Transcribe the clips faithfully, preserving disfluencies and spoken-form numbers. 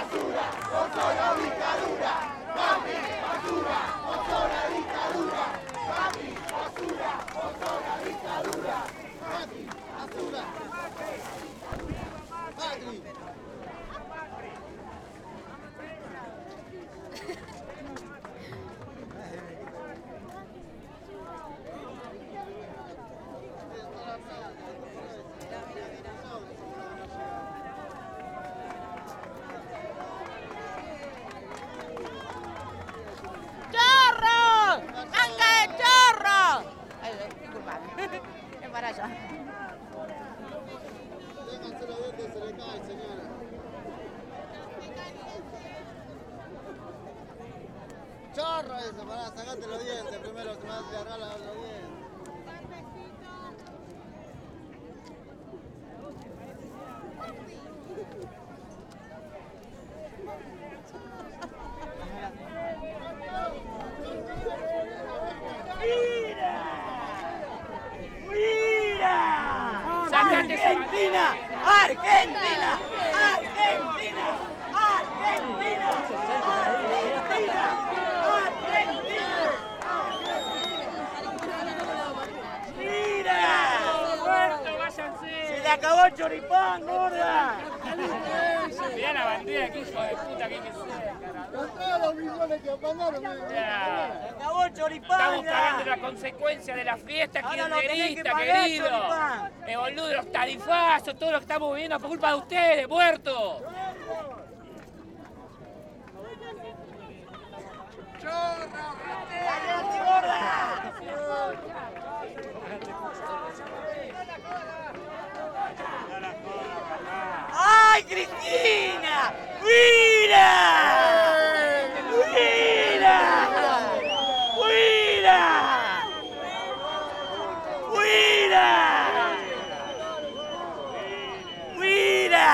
Chorro eso, pará, sacate los dientes primero, se me va a agarrar los dientes. ¡Mira! ¡Mira! ¡Argentina! ¡Argentina! ¡Argentina! ¡Argentina! ¡Argentina! ¡Mira! ¡Se le acabó el choripán, gorda! Mirá la bandera, que hijo de puta que hay que ser. Con todos los millones que apagaron, ¡Se acabó el choripán! Estamos pagando la consecuencia de la fiesta Ahora lo tenés que kirchnerista, pagar, querido. choripán. Eh, boludo, los tarifazos, todo lo que estamos viviendo por culpa de ustedes, muertos. ¡Cállate, gorda! ¡Ay, Cristina! ¡Mira! ¡Mira! ¡Mira! ¡Mira! ¡Mira!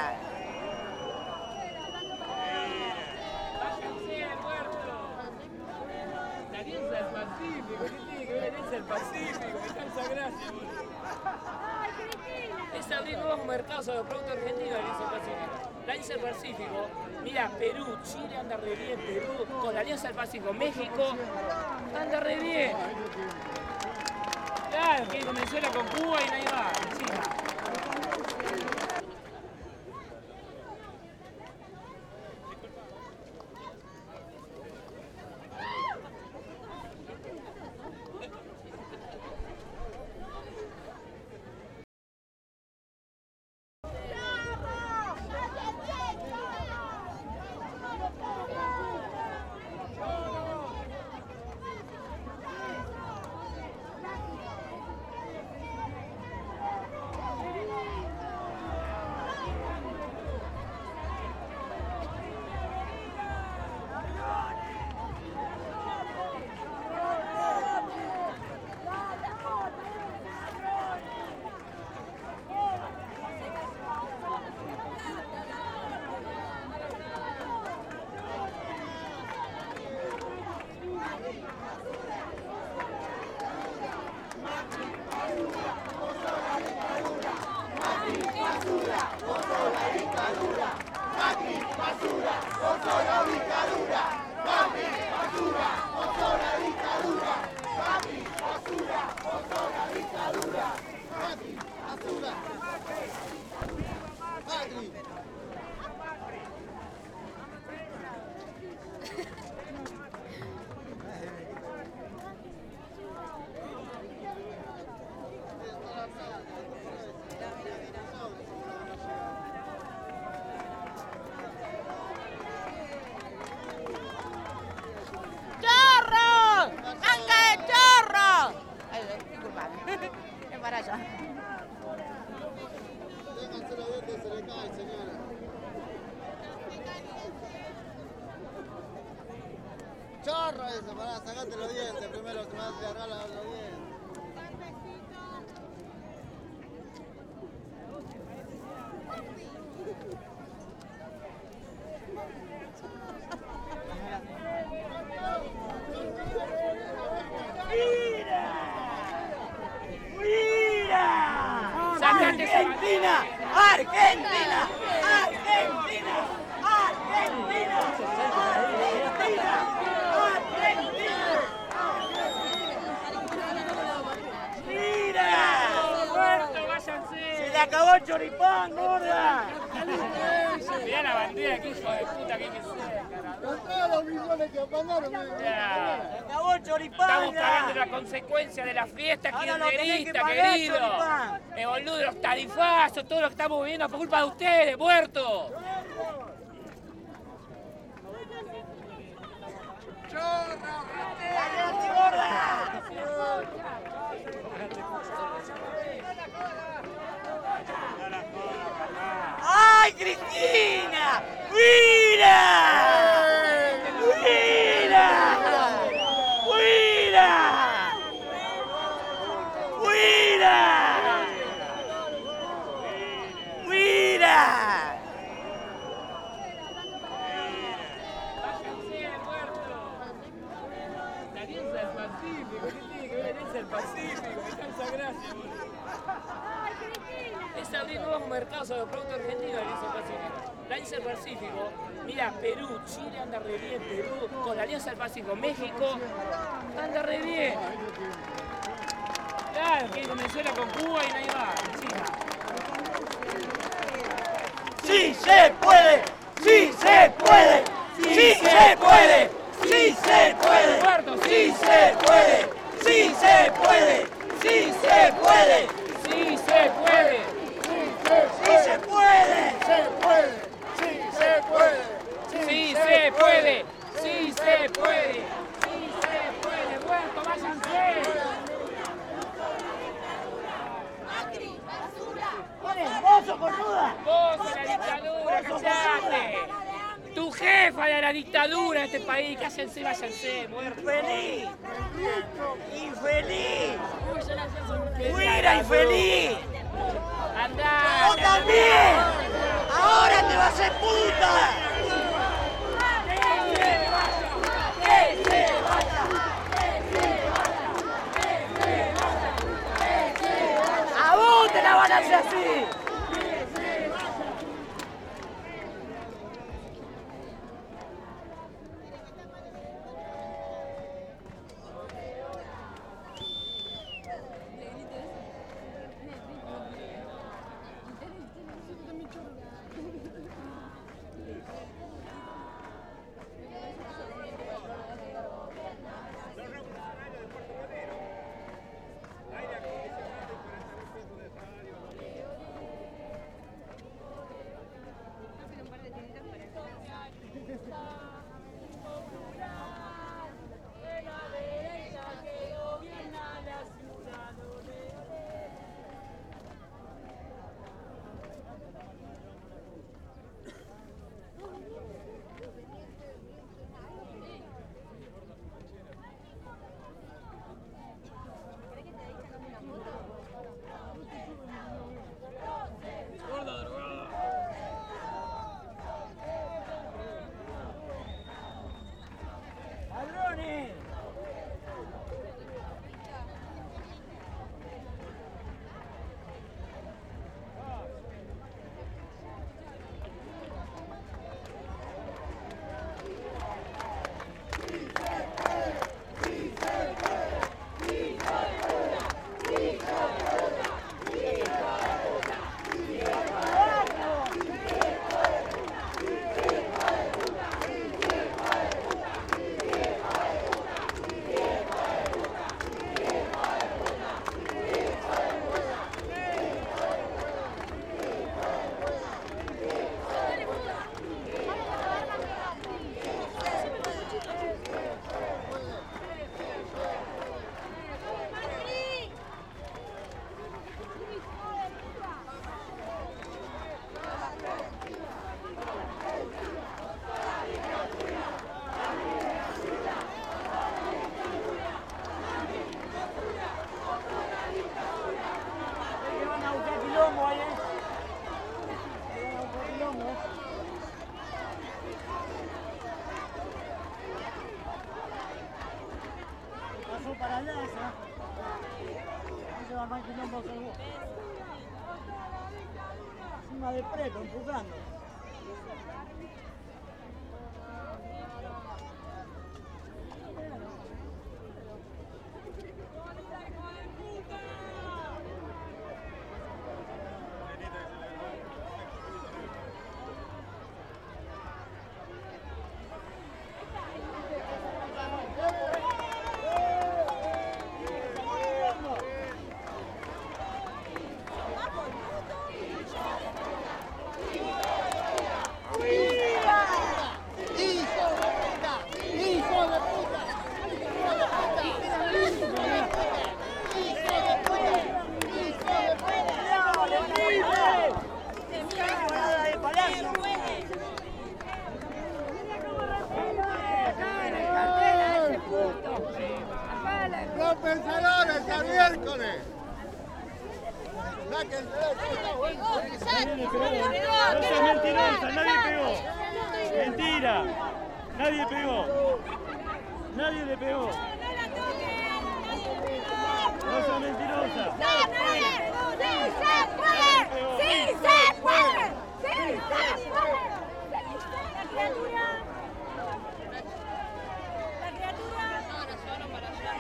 Váyanse, muertos. La alianza del Pacífico, ¿qué tiene que ver la alianza del Pacífico? Me cansa gracia. Es abrir nuevos mercados a los productos argentinos, la Alianza del Pacífico. La Alianza del Pacífico, mira, Perú, Chile anda re bien, Perú, con la Alianza del Pacífico, México anda re bien. Claro, que Venezuela con Cuba y nadie va, encima. Déjense los dientes, se le cae, señora. Chorro eso, pará, sacate los dientes primero, se me va a agarrar los dientes. ¡Argentina! ¡Argentina! ¡Argentina! ¡Argentina! choripán, gorda! Mirá la bandera, que hijo de puta que hay que ser, carajo. Con todos los millones que mandaron, Ya. ¡Se acabó el choripán! Estamos ya. pagando la consecuencia de la fiesta Ahora lo tenés que kirchnerista, pagar, querido. choripán. Eh, boludo, los tarifazos, todo lo que estamos viviendo por culpa de ustedes, muertos. ¡Cállate, gorda! ¡Ay, Cristina! ¡Mira! ¡Mira! ¡Mira! ¡Mira! ¡Mira! Váyanse, muertos. La alianza del Pacífico, ¿qué tiene que ver la alianza del Pacífico? Me causa gracia, boludo. Es abrir nuevos mercados a los productos argentinos, la Alianza del Pacífico. La Alianza del Pacífico, mira, Perú, Chile anda re bien, Perú, con la Alianza del Pacífico, México anda re bien. Claro, que Venezuela con Cuba y ahí va, encima. ¡Sí se puede! ¡Sí se puede! ¡Sí se puede! ¡Sí se puede! Muertos, ¡Sí se puede! ¡Sí se puede! ¡Sí se puede! ¡Sí se puede! ¡Sí se puede! se puede, sí se puede. ¡Sí se puede! ¡Sí se puede! ¡Sí se puede! ¡Muertos, váyanse! ¡Mozo, cornuda! ¡Vos de la dictadura, callate! ¡Tu jefa de la dictadura de este país! ¡Cállense, váyanse, muertos! ¡Infeliz! ¡Infeliz! ¡Fuera, ¡Fuera, infeliz! ¡Andá! ¡Vos también! ¡Ahora te vas a hacer puta! ¡A vos te la van a hacer así! Para allá esa. Ese va más quilombo seguro. Encima de preto, empujando. vencedores hasta miércoles. Nadie le pegó. No seas mentirosa, nadie pegó. Mentira. Nadie pegó. Nadie le pegó. No seas mentirosa. ¡Sí se puede! ¡Sí se puede! La criatura. La criatura. No, nos llevaron para allá.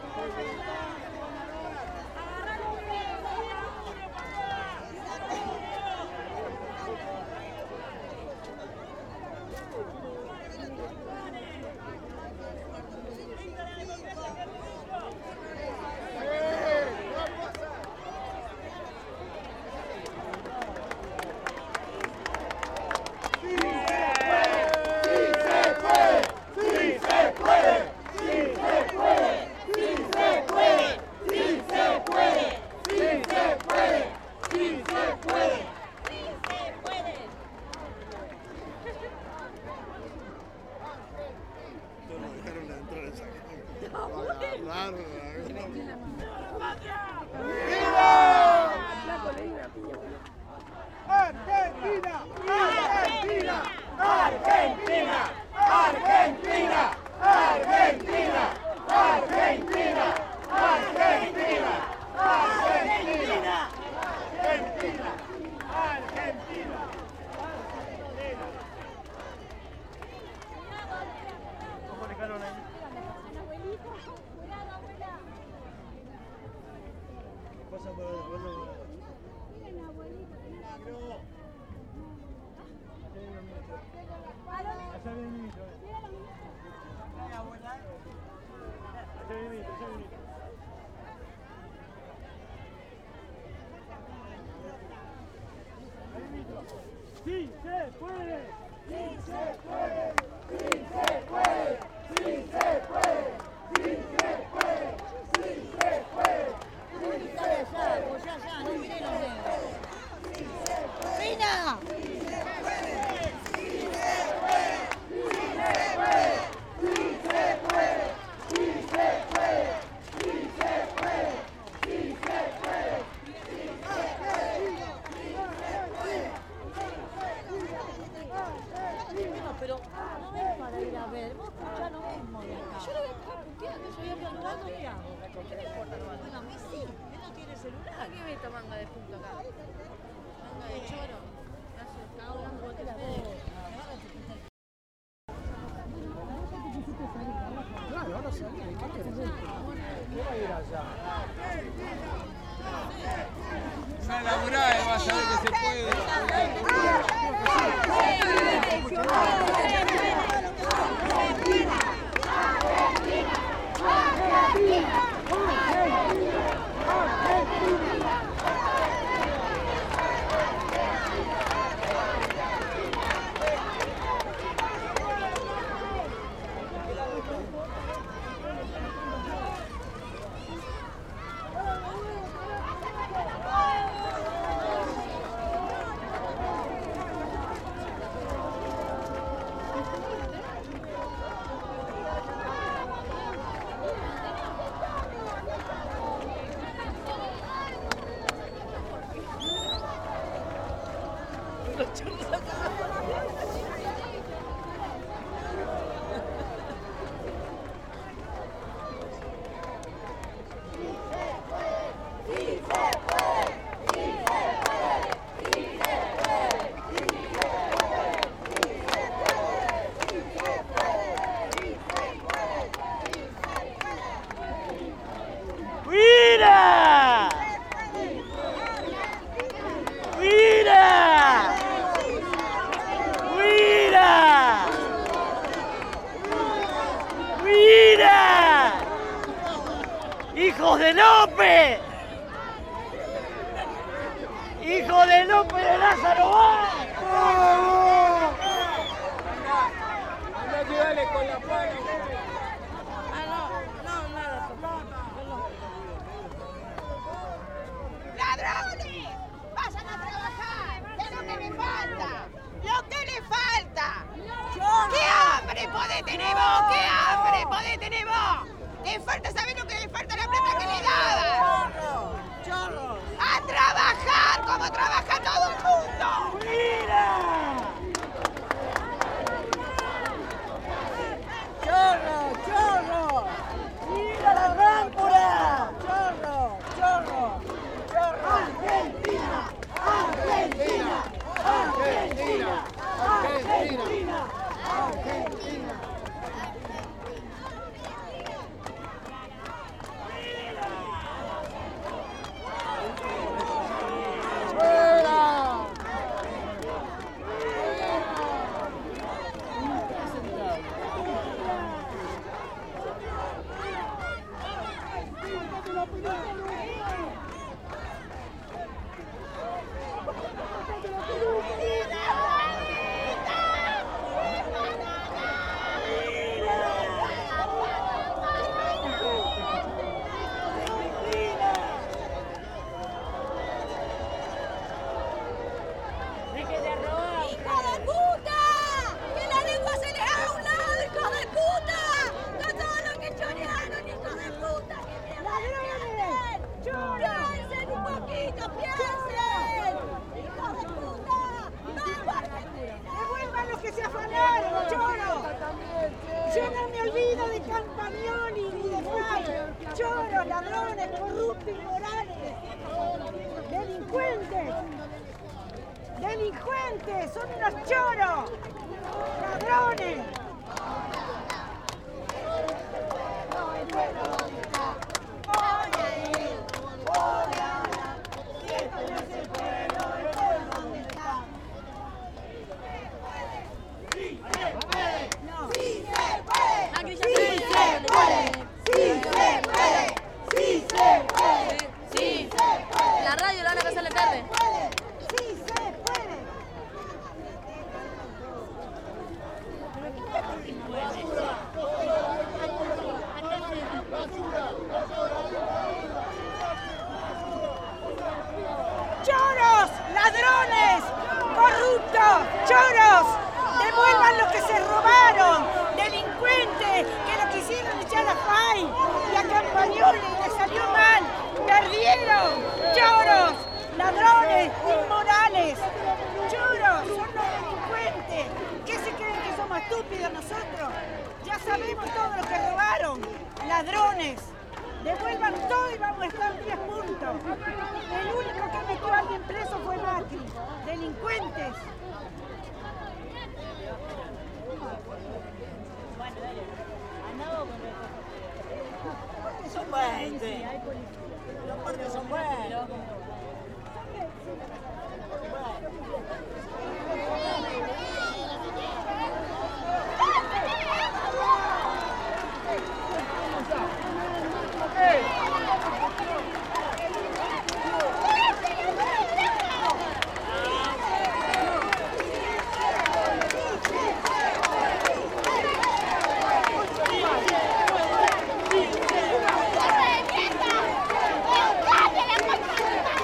Argentina, Argentina, Argentina, Argentina, Argentina, Argentina, Argentina, Argentina, Argentina, Argentina. ¿Cómo le calaron ahí? Pasa por ahí, pasa por ahí. Allá viene mi hijo. Allá viene mi hijo, allá viene mi hijo. ¡Sí se puede! ¡Sí se puede! ¡Sí se puede! ¡Sí se puede! ¡Sí se puede! ¡Sí se puede! ¡Sí se puede! Pues ya, ya, no miré los dedos. ¡Pina! Pero no es para ir a ver, vos escuchás lo mismo de acá. Yo lo voy a estar puteando, yo voy a estar jugando, ¿qué hago? ¿Qué le importa? Bueno, a mí sí, él no tiene celular. ¿Qué ve esta manga de punto acá? Manga de choro. Claro, ahora salí, ¿qué querés? ¿Qué va a ir allá? Una laburada y vas a ver que se puede. ¡Mira! ¡Mira! ¡Mira! ¡Mira! ¡Hijos de López! ¡Hijo de López de Lázaro! ¡Va! Anda, ayúdale con la mano. ¡Ladrones! ¡Vayan a trabajar! ¡Es lo que me falta! ¡Lo que le falta! ¡Qué hambre podés tener vos! ¡Qué hambre podés tener vos! ¡Te falta saber lo que le falta a la plata choros, ladrones, corruptos, inmorales, delincuentes, delincuentes, son unos choros, ladrones. No, el pueblo dónde está, oye, oye, si esto no es el pueblo, el pueblo dónde está. Sí se puede, no. Sí se puede, Macri ya sí se se puede. puede, sí se puede, sí se puede, Sí. sí se puede. La radio la van a pasar la tarde. Sí se puede. ¡Choros! ¡Ladrones! ¡Corruptos! ¡Choros! ¡Devuelvan lo que se robaron! ¡Delincuentes! ¡Que lo quisieron echar a Fay y a Campagnoli y le salió mal! ¡Perdieron! ¡Choros! ¡Ladrones! ¡Inmorales! ¡Choros! ¡Son los delincuentes! ¿Qué se creen que somos estúpidos nosotros? Ya sabemos todo lo que robaron. ¡Ladrones! Devuelvan todo y vamos a estar diez puntos. El único que metió a alguien preso fue Macri. Delincuentes. Son veinte. Los partidos son buenos. ¡Cambia la constitución!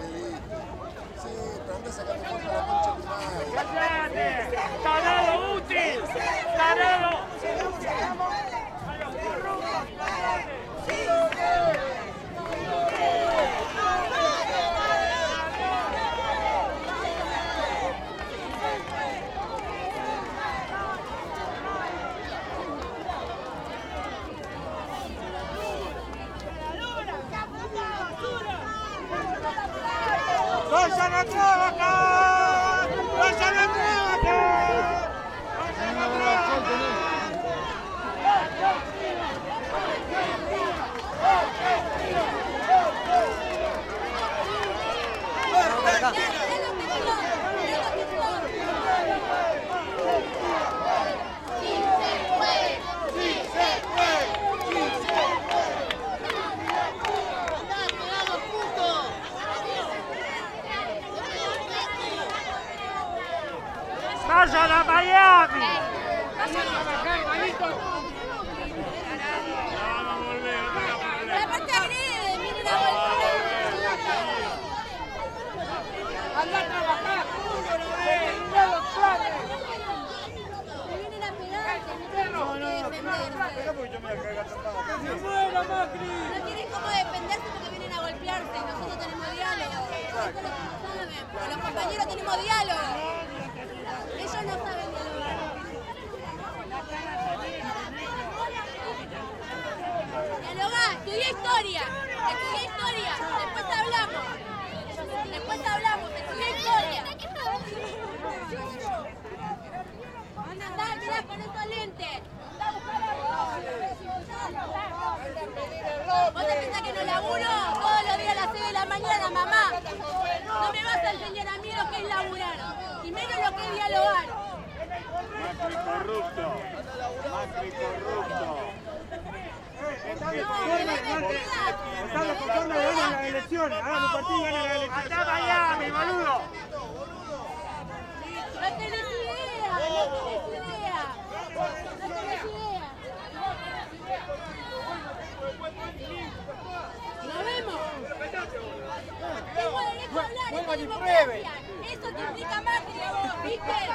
Sí, pero anda sacando fotos a la concha de tu madre. ¡Cállate! ¡Tarado útil! ¡Tarado! ¡Vayan a trabajar! ¡Vayan a trabajar! ¡Vayan a trabajar! ¡Vayan a Miami! ¡Vayan a trabajar, manito! ¡Vamos a volver! ¡Vamos a volver! ¡Aparte agrede! ¡Miren a volver! ¡Anda a trabajar! ¡Mira los planes! ¡Me vienen a pegar! ¡No, no, no! ¡Pero porque yo me voy a cagar trompada! ¡Que se muera, Macri! No tienen cómo defenderse porque vienen a golpearse. Nosotros tenemos diálogo. Esto es lo que no saben. Porque los compañeros tenemos diálogo. Ellos no saben dialogar. Dialogá, estudié historia. Estudié historia. Después hablamos. Después hablamos. Estudié historia. Andá, mirá, pon esos lentes. ¿Vos te pensás que no laburo? Todos los días a las seis de la mañana, mamá. No me vas a enseñar a mí lo que es laburar. Y menos lo que es dialogar. Macri corrupto. Macri corrupto. Estamos contando que ganan las elecciones. Hagamos un partido y ganan las elecciones. ¡Anda Miami, boludo! No tenés idea, no tenés idea. No tenés idea. ¿Nos vemos? Tengo derecho a hablar, esto es democracia. Eso te indica Macri a vos, ¿viste?